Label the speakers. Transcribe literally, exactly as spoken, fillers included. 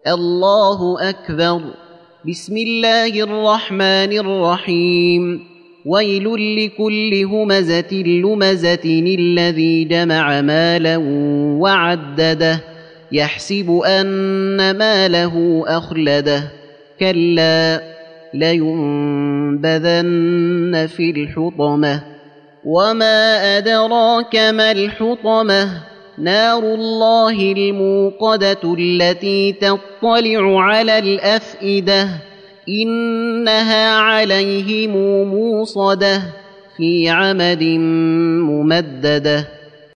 Speaker 1: الله أكبر. بسم الله الرحمن الرحيم. ويل لكل همزة لمزة الذي جمع مالا وعدده يحسب أن ماله أخلده كلا لينبذن في الحطمة وما أدراك ما الحطمة نار الله الموقدة التي تطلع على الأفئدة إنها عليهم موصدة في عمد ممددة.